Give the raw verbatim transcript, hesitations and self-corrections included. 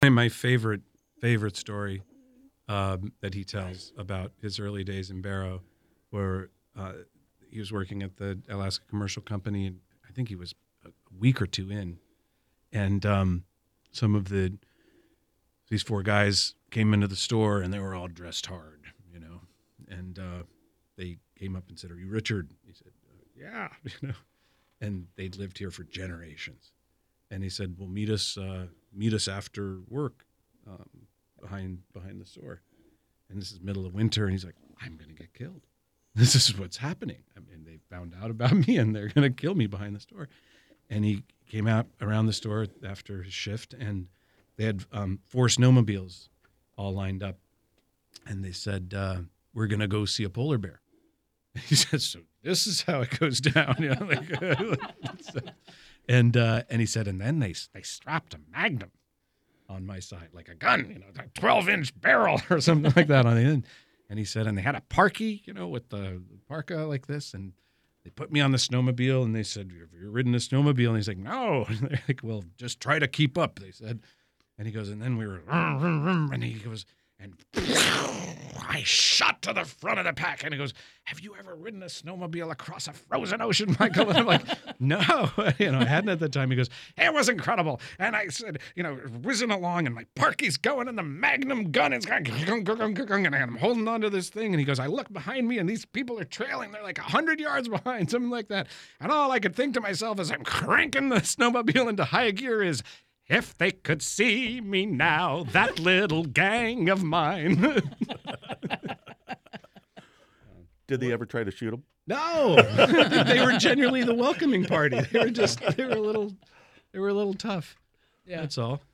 my my favorite favorite story um, that he tells about his early days in Barrow, where uh, he was working at the Alaska Commercial Company, and I think he was a week or two in, and um, some of the these four guys came into the store, and they were all dressed hard, you know, and uh, they came up and said, "Are you Richard?" He said, uh, "Yeah," you know, and they'd lived here for generations. And he said, "Well, meet us, uh, meet us after work, um, behind behind the store." And this is middle of winter, and he's like, "I'm going to get killed. This is what's happening. I mean, they found out about me, and they're going to kill me behind the store." And he came out around the store after his shift, and they had um, four snowmobiles all lined up, and they said, uh, "We're going to go see a polar bear." And he said, "So this is how it goes down." You know, like, and uh, and he said, and then they they strapped a Magnum on my side, like a gun, you know, a twelve-inch barrel or something like that on the end. And he said, and they had a parky, you know, with the parka like this, and they put me on the snowmobile, and they said, "Have you ridden a snowmobile?" And he's like, "No." And they're like, "Well, just try to keep up," they said. And he goes, and then we were, and he goes, and I shot to the front of the pack. And he goes, "Have you ever ridden a snowmobile across a frozen ocean, Michael?" And I'm like, "No." You know, I hadn't at the time. He goes, "It was incredible." And I said, you know, whizzing along, and my parky's going, and the Magnum gun is going, and I'm holding on to this thing. And he goes, "I look behind me, and these people are trailing. They're like one hundred yards behind," something like that. And all I could think to myself as I'm cranking the snowmobile into high gear is, "If they could see me now, that little gang of mine." Did they ever try to shoot him? No, they were genuinely the welcoming party. They were just, they were a little, they were a little tough. Yeah. That's all.